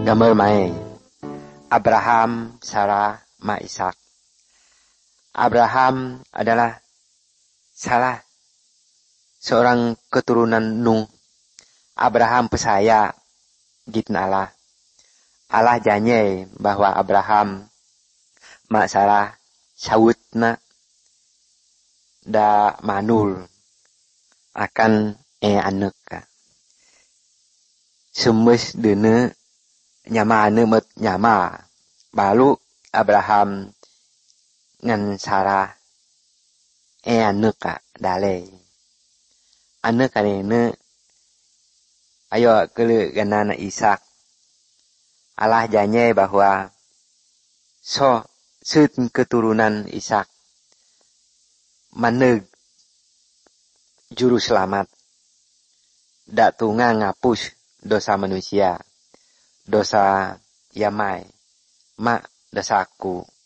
Gambar mae. Abraham, Sarah, ma Ishak. Abraham adalah salah seorang keturunan Nuh. Abraham percaya gitna Allah. Allah janji bahwa Abraham ma Sarah sawutna da manul akan anak. Semes dene nyamane met nyama. Baru Abraham ngan Sarah anak dale. Anak kanene ayo keule ganana Ishak. Allah janji bahwa seut keturunan Ishak maneg juru selamat da tunga ngapus dosa manusia, dosa Yamai, mak dosaku.